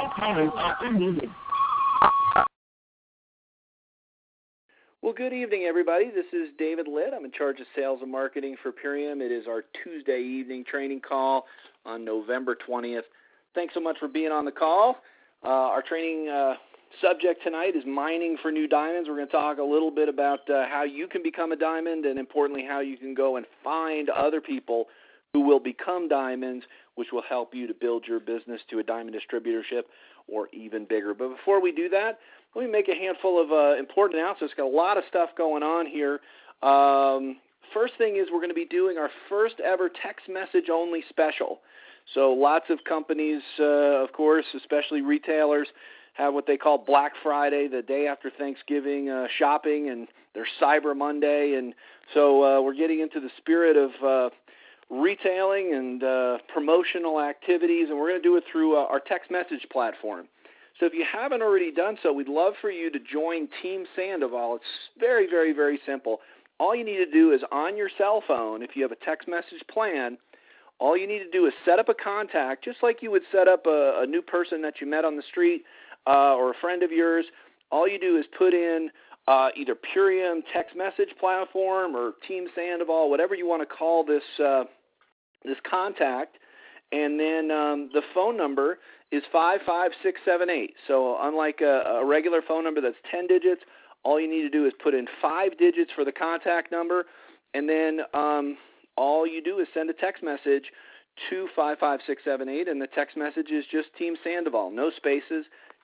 callers are unmuted. Well, good evening, everybody. This is David Litt. I'm in charge of sales and marketing for Purium. It is our Tuesday evening training call on November 20th. Thanks so much for being on the call. Our training subject tonight is mining for new diamonds. We're going to talk a little bit about how you can become a diamond and, importantly, how you can go and find other people who will become diamonds, which will help you to build your business to a diamond distributorship or even bigger. But before we do that, let me make a handful of important announcements. Got a lot of stuff going on here. First thing is we're going to be doing our first ever text message only special. So lots of companies, of course, especially retailers, have what they call Black Friday, the day after Thanksgiving shopping, and there's Cyber Monday. And so we're getting into the spirit of retailing and promotional activities, and we're going to do it through our text message platform. So if you haven't already done so, we'd love for you to join Team Sandoval. It's very, very, very simple. All you need to do is on your cell phone, if you have a text message plan, all you need to do is set up a contact, just like you would set up a new person that you met on the street or a friend of yours. All you do is put in either Purium text message platform or Team Sandoval, whatever you want to call this this contact, and then the phone number is 55678. So unlike a regular phone number that's 10 digits, all you need to do is put in 5 digits for the contact number, and then all you do is send a text message to 55678, and the text message is just Team Sandoval, no spaces,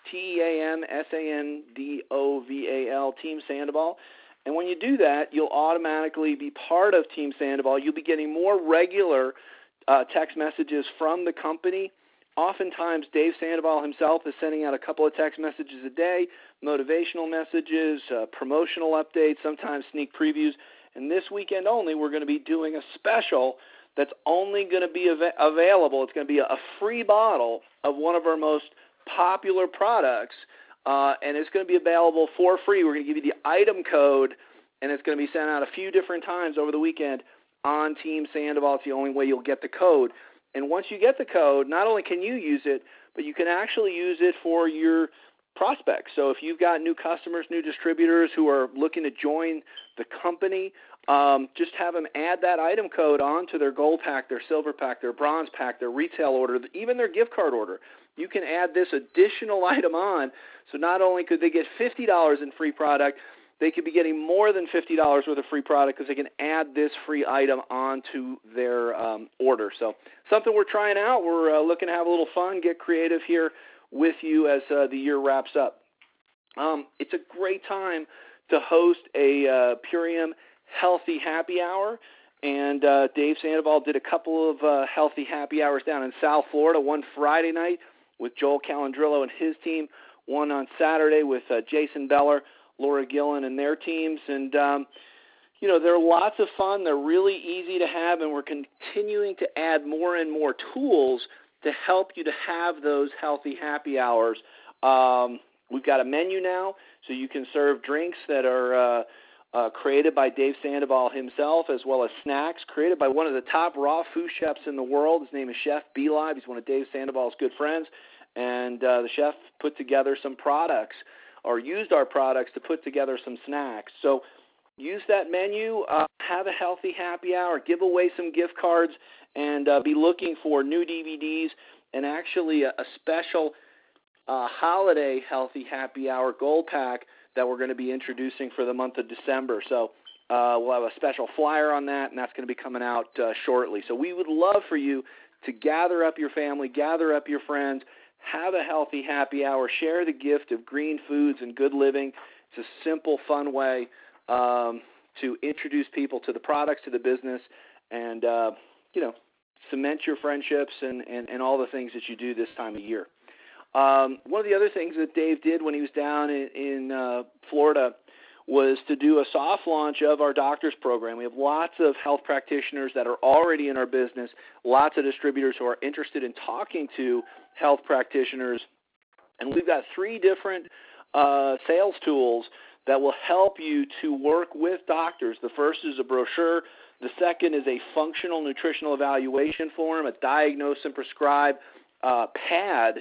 TEAMSANDOVAL, Team Sandoval. And when you do that, you'll automatically be part of Team Sandoval. You'll be getting more regular text messages from the company. Oftentimes, Dave Sandoval himself is sending out a couple of text messages a day, motivational messages, promotional updates, sometimes sneak previews. And this weekend only, we're going to be doing a special that's only going to be available. It's going to be a free bottle of one of our most popular products, and it's going to be available for free. We're going to give you the item code, and it's going to be sent out a few different times over the weekend on Team Sandoval. It's the only way you'll get the code. And once you get the code, not only can you use it, but you can actually use it for your prospects. So if you've got new customers, new distributors who are looking to join the company, just have them add that item code onto their gold pack, their silver pack, their bronze pack, their retail order, even their gift card order. You can add this additional item on, so not only could they get $50 in free product, they could be getting more than $50 worth of free product because they can add this free item onto their order. So something we're trying out. We're looking to have a little fun, get creative here with you as the year wraps up. It's a great time to host a Purium Healthy Happy Hour, and Dave Sandoval did a couple of Healthy Happy Hours down in South Florida, one Friday night with Joel Calandrillo and his team, one on Saturday with Jason Beller, Laura Gillen, and their teams. And, they're lots of fun. They're really easy to have, and we're continuing to add more and more tools to help you to have those healthy happy hours. We've got a menu now, so you can serve drinks that are created by Dave Sandoval himself, as well as snacks created by one of the top raw food chefs in the world. His name is Chef B-Live. He's one of Dave Sandoval's good friends, and the chef put together some products or used our products to put together some snacks. So use that menu, have a healthy happy hour, give away some gift cards, and be looking for new DVDs and actually a special holiday healthy happy hour gold pack that we're going to be introducing for the month of December. So we'll have a special flyer on that, and that's going to be coming out shortly. So we would love for you to gather up your family, gather up your friends, have a healthy happy hour, share the gift of green foods and good living. It's a simple, fun way to introduce people to the products, to the business, and, cement your friendships and all the things that you do this time of year. One of the other things that Dave did when he was down in Florida was to do a soft launch of our doctors program. We have lots of health practitioners that are already in our business, lots of distributors who are interested in talking to health practitioners, and we've got 3 different sales tools that will help you to work with doctors. The first is a brochure. The second is a functional nutritional evaluation form, a diagnose and prescribe pad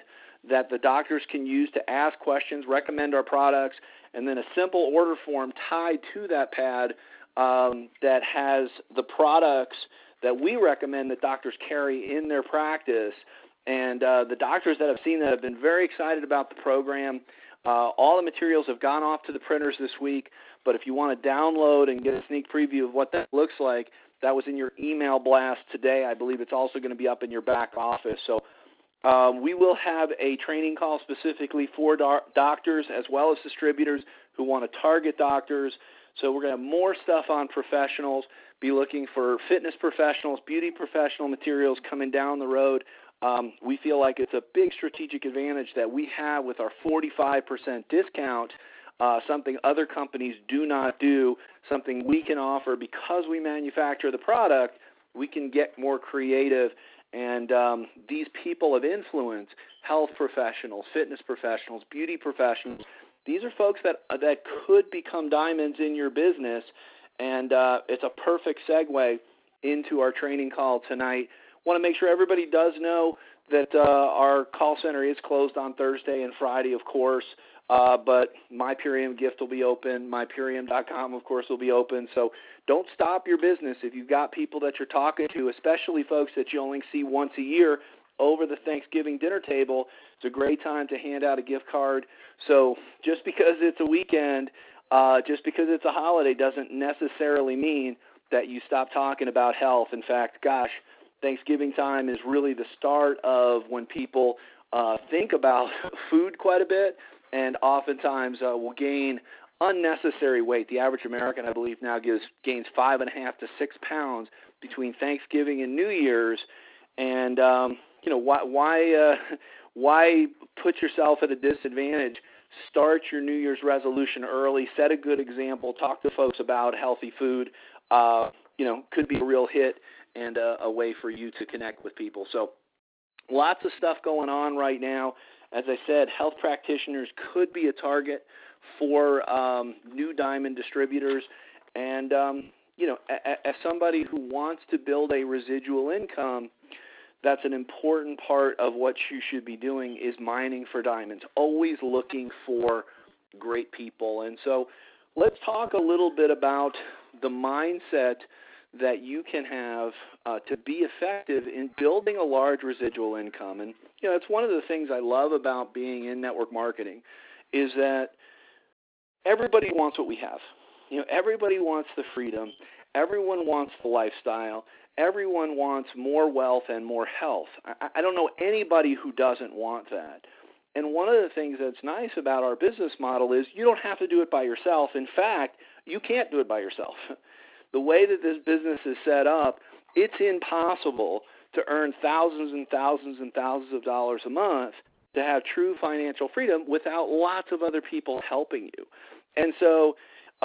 that the doctors can use to ask questions, recommend our products, and then a simple order form tied to that pad that has the products that we recommend that doctors carry in their practice. And the doctors that I've seen that have been very excited about the program. All the materials have gone off to the printers this week, but if you want to download and get a sneak preview of what that looks like, that was in your email blast today. I believe it's also going to be up in your back office. So we will have a training call specifically for doctors as well as distributors who want to target doctors. So we're going to have more stuff on professionals, be looking for fitness professionals, beauty professional materials coming down the road. We feel like it's a big strategic advantage that we have with our 45% discount, something other companies do not do, something we can offer because we manufacture the product. We can get more creative, and these people of influence, health professionals, fitness professionals, beauty professionals, these are folks that could become diamonds in your business, and it's a perfect segue into our training call tonight. Want to make sure everybody does know that our call center is closed on Thursday and Friday, of course, but MyPurium Gift will be open. MyPurium.com, of course, will be open. So don't stop your business if you've got people that you're talking to, especially folks that you only see once a year over the Thanksgiving dinner table. It's a great time to hand out a gift card. So just because it's a weekend, just because it's a holiday doesn't necessarily mean that you stop talking about health. In fact, gosh, Thanksgiving time is really the start of when people think about food quite a bit, and oftentimes will gain unnecessary weight. The average American, I believe, now gains 5.5 to 6 pounds between Thanksgiving and New Year's. And why put yourself at a disadvantage? Start your New Year's resolution early. Set a good example. Talk to folks about healthy food. Could be a real hit and a way for you to connect with people. So lots of stuff going on right now. As I said, health practitioners could be a target for new diamond distributors. And, as somebody who wants to build a residual income, that's an important part of what you should be doing is mining for diamonds, always looking for great people. And so let's talk a little bit about the mindset that you can have to be effective in building a large residual income. And, it's one of the things I love about being in network marketing is that everybody wants what we have. Everybody wants the freedom. Everyone wants the lifestyle. Everyone wants more wealth and more health. I don't know anybody who doesn't want that. And one of the things that's nice about our business model is you don't have to do it by yourself. In fact, you can't do it by yourself. The way that this business is set up, it's impossible to earn thousands and thousands and thousands of dollars a month to have true financial freedom without lots of other people helping you. And so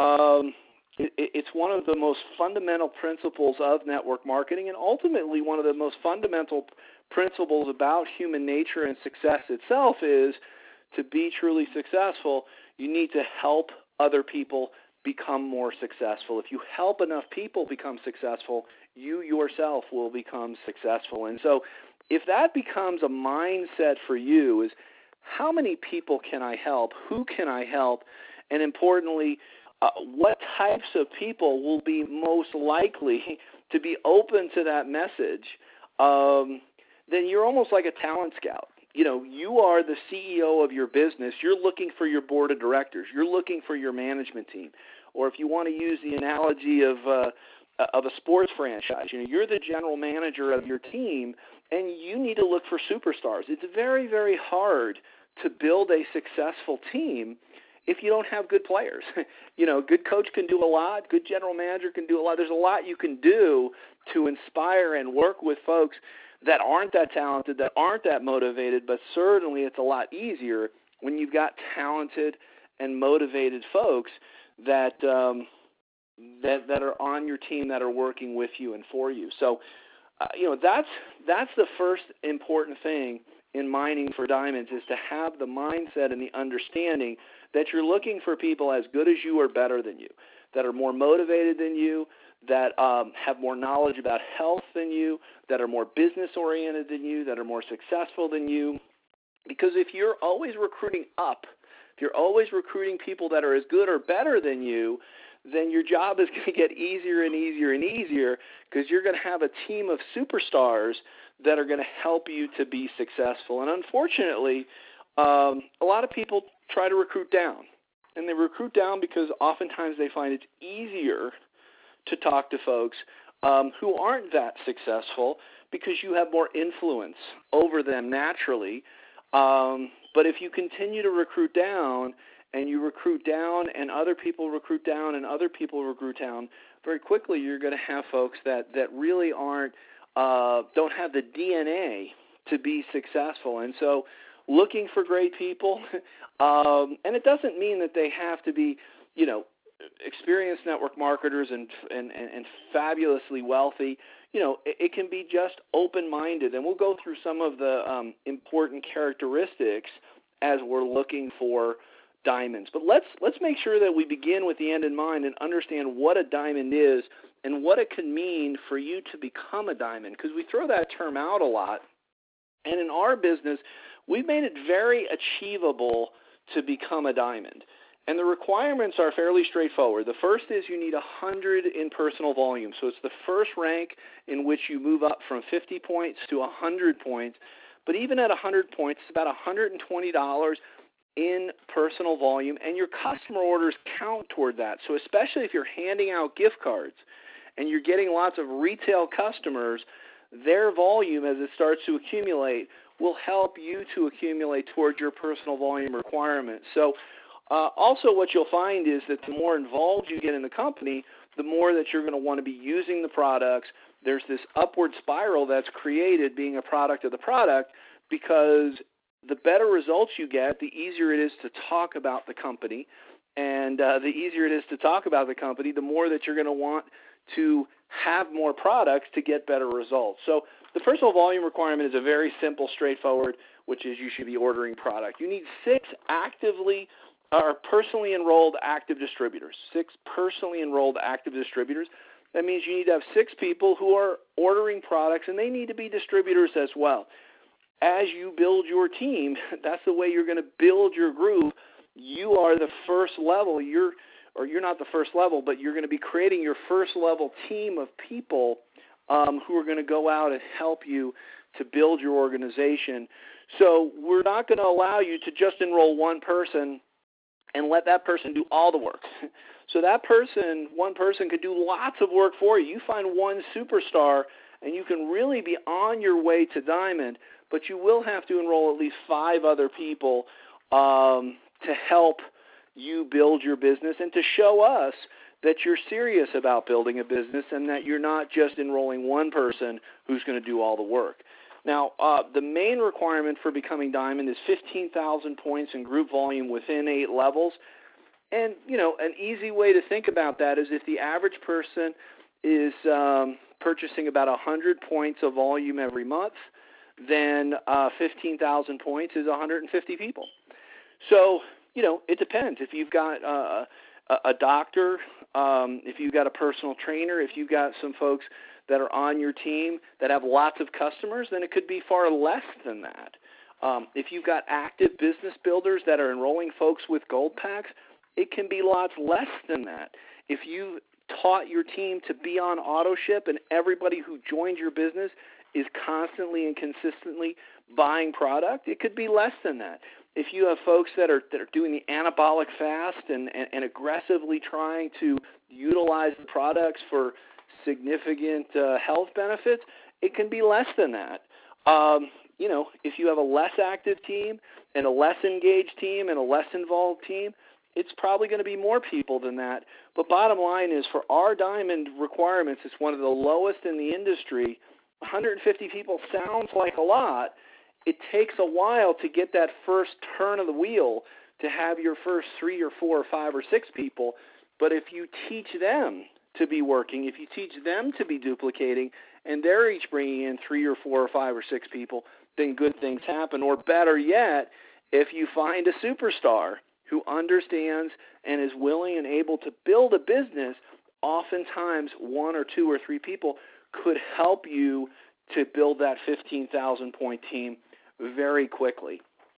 it's one of the most fundamental principles of network marketing, and ultimately one of the most fundamental principles about human nature and success itself is to be truly successful, you need to help other people become more successful. If you help enough people become successful, you yourself will become successful. And so if that becomes a mindset for you is how many people can I help, who can I help, and importantly, what types of people will be most likely to be open to that message, then you're almost like a talent scout. You are the CEO of your business. You're looking for your board of directors. You're looking for your management team. Or if you want to use the analogy of a sports franchise, you're the general manager of your team, and you need to look for superstars. It's very, very hard to build a successful team if you don't have good players. Good coach can do a lot. Good general manager can do a lot. There's a lot you can do to inspire and work with folks that aren't that talented, that aren't that motivated, but certainly it's a lot easier when you've got talented and motivated folks that that are on your team, that are working with you and for you. So, that's the first important thing in mining for diamonds, is to have the mindset and the understanding that you're looking for people as good as you or better than you, that are more motivated than you, that have more knowledge about health than you, that are more business-oriented than you, that are more successful than you, Because if you're always recruiting up, if you're always recruiting people that are as good or better than you, then your job is going to get easier and easier and easier, because you're going to have a team of superstars that are going to help you to be successful. And unfortunately, a lot of people try to recruit down. And they recruit down because oftentimes they find it's easier to talk to folks who aren't that successful, because you have more influence over them naturally. But if you continue to recruit down, and you recruit down, and other people recruit down, and other people recruit down, very quickly you're going to have folks that really don't have the DNA to be successful. And so looking for great people, and it doesn't mean that they have to be, experienced network marketers and fabulously wealthy. It can be just open-minded, and we'll go through some of the important characteristics as we're looking for diamonds. But let's make sure that we begin with the end in mind and understand what a diamond is and what it can mean for you to become a diamond, because we throw that term out a lot. And in our business, we've made it very achievable to become a diamond. And the requirements are fairly straightforward. The first is you need 100 in personal volume. So it's the first rank in which you move up from 50 points to 100 points. But even at 100 points, it's about $120 in personal volume, and your customer orders count toward that. So especially if you're handing out gift cards and you're getting lots of retail customers, their volume as it starts to accumulate will help you to accumulate towards your personal volume requirements. So also what you'll find is that the more involved you get in the company, the more that you're going to want to be using the products. There's this upward spiral that's created being a product of the product, because the better results you get, the easier it is to talk about the company. And the easier it is to talk about the company, the more that you're going to want to have more products to get better results. So the personal volume requirement is a very simple, straightforward, which is you should be ordering product. You need 6 personally enrolled active distributors, 6 personally enrolled active distributors. That means you need to have 6 people who are ordering products, and they need to be distributors as well. As you build your team, that's the way you're going to build your group. You are the first level. You're not the first level, but you're going to be creating your first level team of people who are going to go out and help you to build your organization. So we're not going to allow you to just enroll one person and let that person do all the work. So one person could do lots of work for you. You find one superstar, and you can really be on your way to diamond, but you will have to enroll at least 5 other people to help you build your business and to show us that you're serious about building a business and that you're not just enrolling one person who's going to do all the work. Now, the main requirement for becoming diamond is 15,000 points in group volume within 8 levels. And, an easy way to think about that is if the average person is purchasing about 100 points of volume every month, then 15,000 points is 150 people. So, it depends. If you've got a doctor, if you've got a personal trainer, if you've got some folks that are on your team that have lots of customers, then it could be far less than that. If you've got active business builders that are enrolling folks with gold packs, it can be lots less than that. If you've taught your team to be on auto ship and everybody who joins your business is constantly and consistently buying product, it could be less than that. If you have folks that are doing the anabolic fast and aggressively trying to utilize the products for significant health benefits, it can be less than that. If you have a less active team and a less engaged team and a less involved team, it's probably going to be more people than that. But bottom line is, for our diamond requirements, it's one of the lowest in the industry. 150 people sounds like a lot. It takes a while to get that first turn of the wheel, to have your first 3 or 4 or 5 or 6 people. But if you teach them to be working, if you teach them to be duplicating, and they're each bringing in 3 or 4 or 5 or 6 people, then good things happen. Or better yet, if you find a superstar who understands and is willing and able to build a business, oftentimes 1 or 2 or 3 people could help you to build that 15,000 point team very quickly.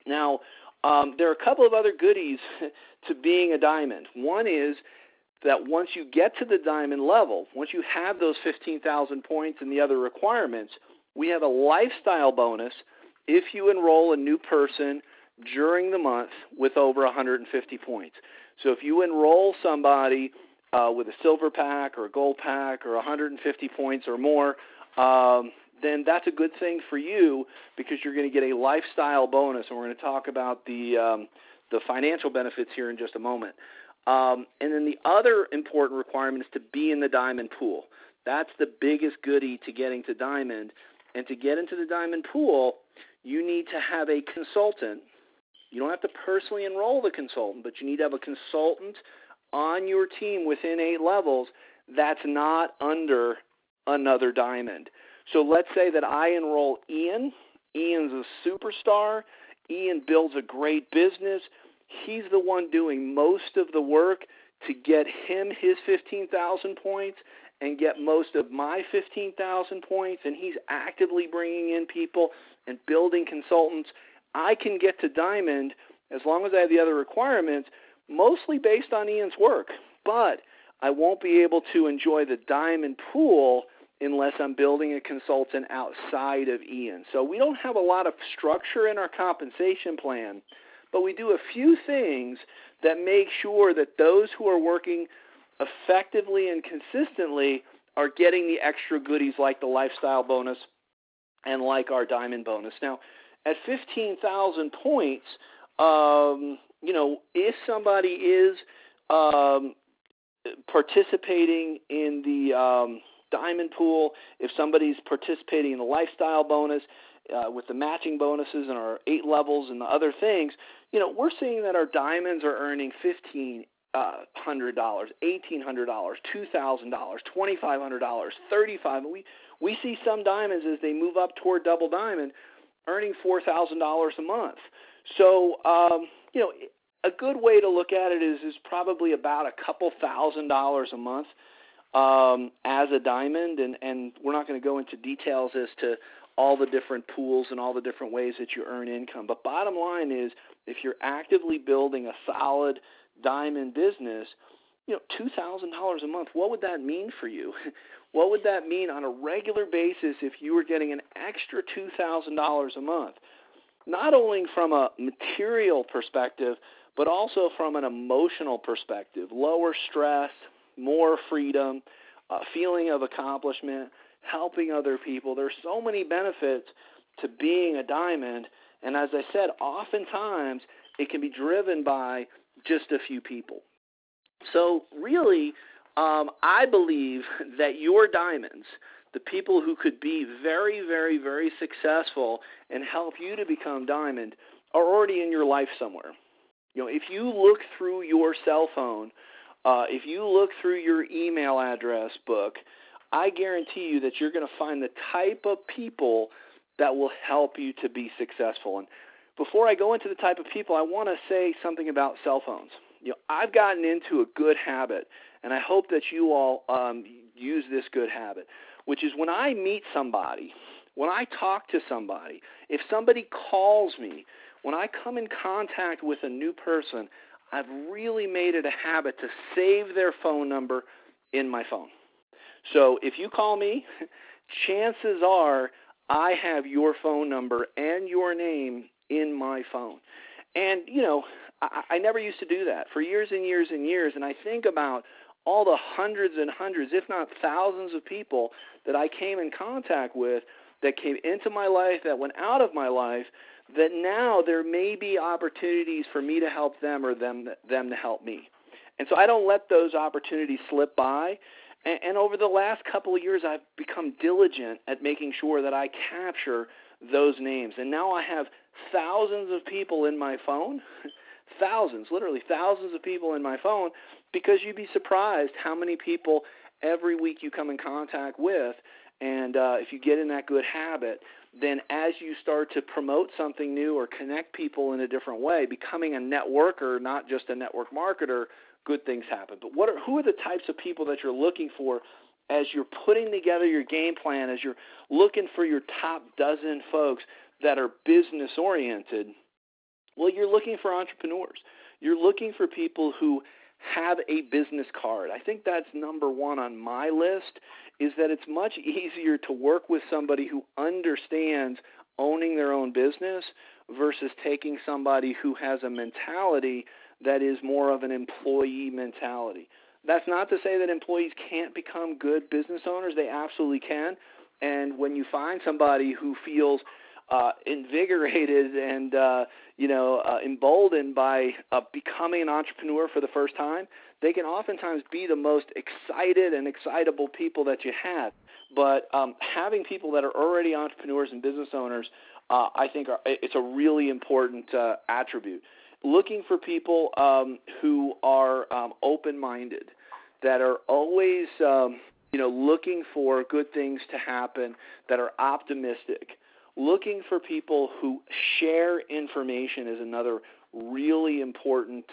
Now, there are a couple of other goodies to being a diamond. One is that once you get to the diamond level, once you have those 15,000 points and the other requirements, we have a lifestyle bonus if you enroll a new person during the month with over 150 points. So if you enroll somebody with a silver pack or a gold pack or 150 points or more, then that's a good thing for you because you're going to get a lifestyle bonus, and we're going to talk about the financial benefits here in just a moment. And then the other important requirement is to be in the diamond pool. That's the biggest goodie to getting to diamond. And to get into the diamond pool, you need to have a consultant. You don't have to personally enroll the consultant, but you need to have a consultant on your team within 8 levels that's not under another diamond. So let's say that I enroll Ian. Ian's a superstar. Ian builds a great business. He's the one doing most of the work to get him his 15,000 points and get most of my 15,000 points, and he's actively bringing in people and building consultants. I can get to diamond as long as I have the other requirements, mostly based on Ian's work. But I won't be able to enjoy the diamond pool unless I'm building a consultant outside of Ian. So we don't have a lot of structure in our compensation plan, but we do a few things that make sure that those who are working effectively and consistently are getting the extra goodies like the lifestyle bonus and like our diamond bonus. Now, at 15,000 points, if somebody is participating in the diamond pool, if somebody's participating in the lifestyle bonus with the matching bonuses and our 8 levels and the other things, we're seeing that our diamonds are earning $1,500, $1,800, $2,000, $2,500, $3,500. We see some diamonds as they move up toward double diamond earning $4,000 a month. So, a good way to look at it is probably about a couple $1,000s a month as a diamond, and we're not going to go into details as to all the different pools and all the different ways that you earn income. But bottom line is, if you're actively building a solid diamond business, $2,000 a month, what would that mean for you? What would that mean on a regular basis if you were getting an extra $2,000 a month? Not only from a material perspective, but also from an emotional perspective. Lower stress, more freedom, a feeling of accomplishment, helping other people. There's so many benefits to being a diamond, and as I said, oftentimes it can be driven by just a few people. So really, I believe that your diamonds, the people who could be very, very, very successful and help you to become diamond, are already in your life somewhere. If you look through your cell phone, if you look through your email address book, I guarantee you that you're going to find the type of people that will help you to be successful. And before I go into the type of people, I want to say something about cell phones. I've gotten into a good habit, and I hope that you all use this good habit, which is when I meet somebody, when I talk to somebody, if somebody calls me, when I come in contact with a new person, I've really made it a habit to save their phone number in my phone. So if you call me, chances are I have your phone number and your name in my phone. And, I never used to do that for years and years and years, and I think about all the hundreds and hundreds, if not thousands of people that I came in contact with that came into my life, that went out of my life, that now there may be opportunities for me to help them or them to help me. And so I don't let those opportunities slip by. And over the last couple of years, I've become diligent at making sure that I capture those names. And now I have thousands of people in my phone, thousands, literally thousands of people in my phone, because you'd be surprised how many people every week you come in contact with. And if you get in that good habit, then as you start to promote something new or connect people in a different way, becoming a networker, not just a network marketer, good things happen. But who are the types of people that you're looking for as you're putting together your game plan, as you're looking for your top dozen folks that are business-oriented? Well, you're looking for entrepreneurs. You're looking for people who have a business card. I think that's number one on my list, is that it's much easier to work with somebody who understands owning their own business versus taking somebody who has a mentality that is more of an employee mentality. That's not to say that employees can't become good business owners. They absolutely can. And when you find somebody who feels invigorated and emboldened by becoming an entrepreneur for the first time, they can oftentimes be the most excited and excitable people that you have. But having people that are already entrepreneurs and business owners, I think it's a really important attribute. Looking for people who are open-minded, that are always looking for good things to happen, that are optimistic. Looking for people who share information is another really important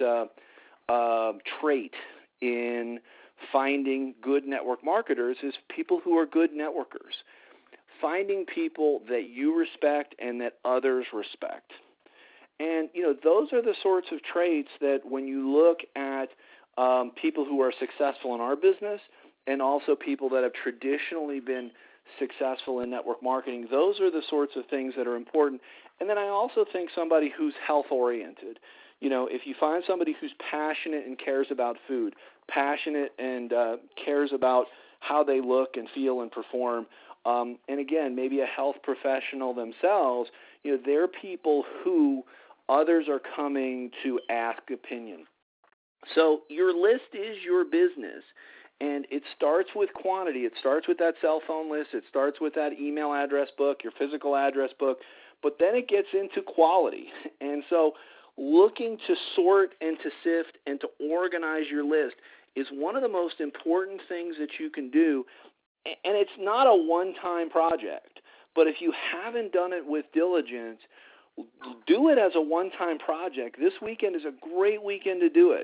trait in finding good network marketers, is people who are good networkers. Finding people that you respect and that others respect. And, those are the sorts of traits that when you look at people who are successful in our business and also people that have traditionally been successful in network marketing, those are the sorts of things that are important. And then I also think somebody who's health-oriented. If you find somebody who's passionate and cares about food, passionate and cares about how they look and feel and perform, and again, maybe a health professional themselves, they're people who others are coming to ask opinion. So your list is your business, and it starts with quantity. It starts with that cell phone list. It starts with that email address book, your physical address book, but then it gets into quality. And so looking to sort and to sift and to organize your list is one of the most important things that you can do, and it's not a one-time project. But if you haven't done it with diligence, do it as a one-time project. This weekend is a great weekend to do it.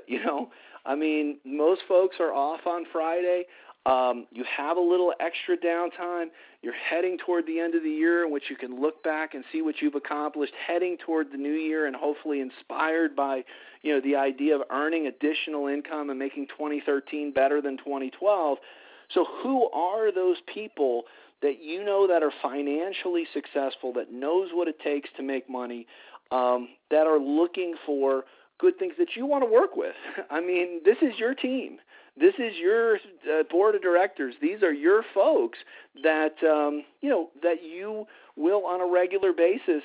Most folks are off on Friday. You have a little extra downtime. You're heading toward the end of the year in which you can look back and see what you've accomplished, heading toward the new year and hopefully inspired by, the idea of earning additional income and making 2013 better than 2012. So who are those people that that are financially successful, that knows what it takes to make money, that are looking for good things that you want to work with? This is your team. This is your board of directors. These are your folks that, that you will on a regular basis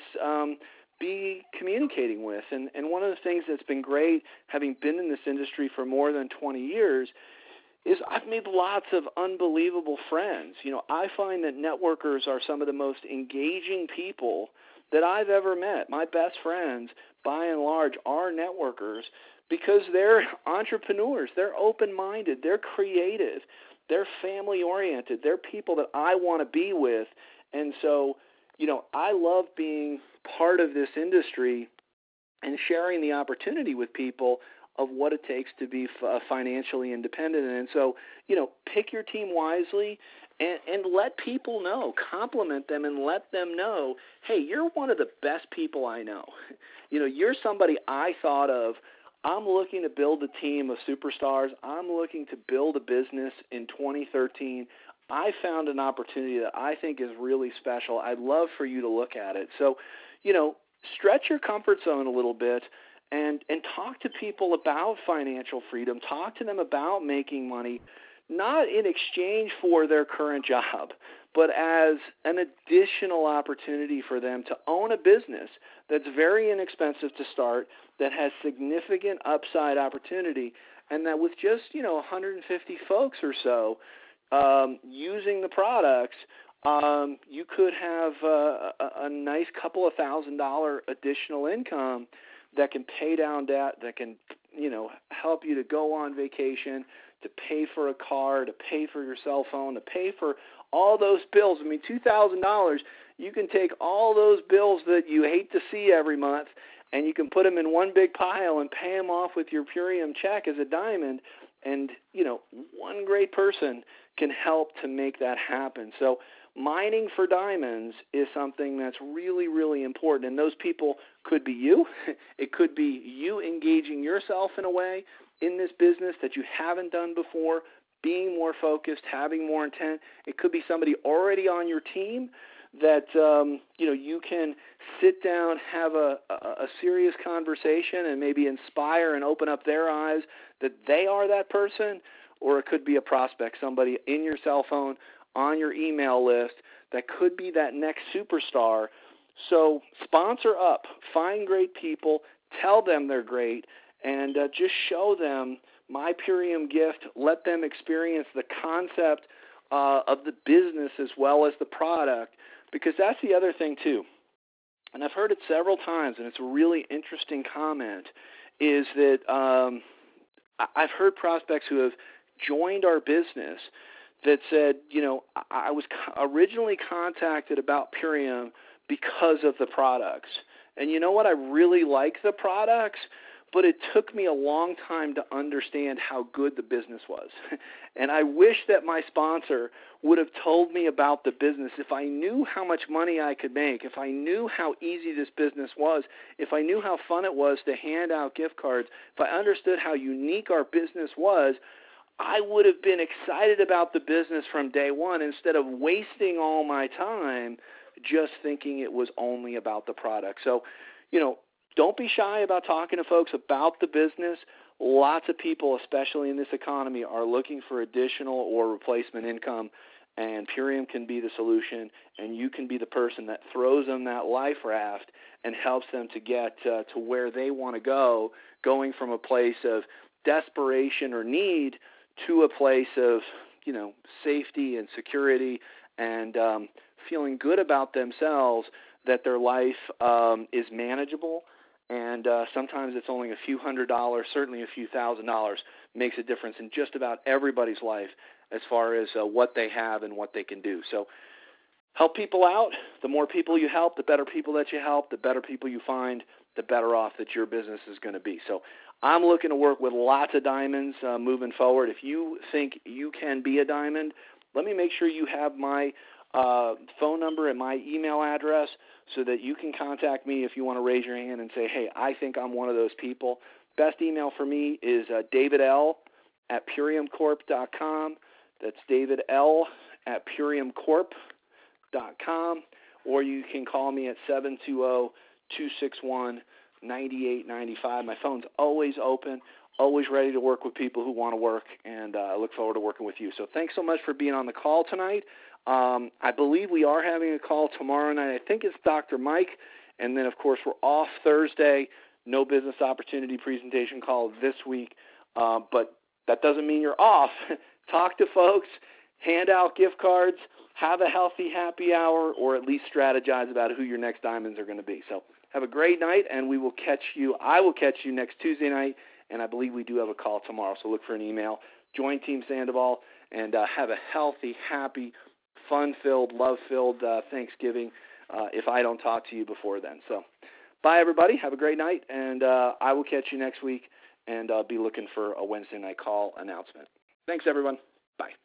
be communicating with. And one of the things that's been great, having been in this industry for more than 20 years, is I've made lots of unbelievable friends. I find that networkers are some of the most engaging people that I've ever met. My best friends, by and large, are networkers because they're entrepreneurs. They're open-minded. They're creative. They're family-oriented. They're people that I want to be with. And so, I love being part of this industry and sharing the opportunity with people of what it takes to be financially independent. And so, pick your team wisely and let people know, compliment them and let them know, hey, you're one of the best people I know. You're somebody I thought of. I'm looking to build a team of superstars. I'm looking to build a business in 2013. I found an opportunity that I think is really special. I'd love for you to look at it. So, stretch your comfort zone a little bit. And talk to people about financial freedom. Talk to them about making money, not in exchange for their current job, but as an additional opportunity for them to own a business that's very inexpensive to start, that has significant upside opportunity, and that with just 150 folks or so using the products, you could have a nice couple of $1,000 additional income that can pay down debt, that can, help you to go on vacation, to pay for a car, to pay for your cell phone, to pay for all those bills. $2,000, you can take all those bills that you hate to see every month, and you can put them in one big pile and pay them off with your Purium check as a diamond. And, one great person can help to make that happen. So mining for diamonds is something that's really, really important, and those people could be you. It could be you engaging yourself in a way in this business that you haven't done before, being more focused, having more intent. It could be somebody already on your team that you can sit down, have a serious conversation, and maybe inspire and open up their eyes that they are that person. Or it could be a prospect, somebody in your cell phone, on your email list that could be that next superstar. So sponsor up, find great people, tell them they're great, and just show them my Purium gift. Let them experience the concept of the business as well as the product, because that's the other thing too. And I've heard it several times, and it's a really interesting comment, is that I've heard prospects who have joined our business that said, I was originally contacted about Purium because of the products. And you know what? I really like the products, but it took me a long time to understand how good the business was. And I wish that my sponsor would have told me about the business. If I knew how much money I could make, if I knew how easy this business was, if I knew how fun it was to hand out gift cards, if I understood how unique our business was, I would have been excited about the business from day one instead of wasting all my time just thinking it was only about the product. So, don't be shy about talking to folks about the business. Lots of people, especially in this economy, are looking for additional or replacement income, and Purium can be the solution, and you can be the person that throws them that life raft and helps them to get to where they want to go, going from a place of desperation or need to a place of, safety and security and feeling good about themselves, that their life is manageable. And sometimes it's only a few $100s, certainly a few $1,000s makes a difference in just about everybody's life as far as what they have and what they can do. So help people out. The more people you help, the better people that you help, the better people you find, the better off that your business is going to be. So I'm looking to work with lots of diamonds moving forward. If you think you can be a diamond, let me make sure you have my phone number and my email address so that you can contact me if you want to raise your hand and say, hey, I think I'm one of those people. Best email for me is davidl@puriumcorp.com. That's davidl@puriumcorp.com. Or you can call me at 720-261-9895. My phone's always open, always ready to work with people who want to work, and I look forward to working with you. So thanks so much for being on the call tonight. I believe we are having a call tomorrow night. I think it's Dr. Mike, and then, of course, we're off Thursday. No business opportunity presentation call this week, but that doesn't mean you're off. Talk to folks, hand out gift cards, have a healthy happy hour, or at least strategize about who your next diamonds are going to be. So have a great night, and I will catch you next Tuesday night, and I believe we do have a call tomorrow, so look for an email. Join Team Sandoval, and have a healthy, happy, fun-filled, love-filled Thanksgiving if I don't talk to you before then. So bye, everybody. Have a great night, and I will catch you next week, and I'll be looking for a Wednesday night call announcement. Thanks, everyone. Bye.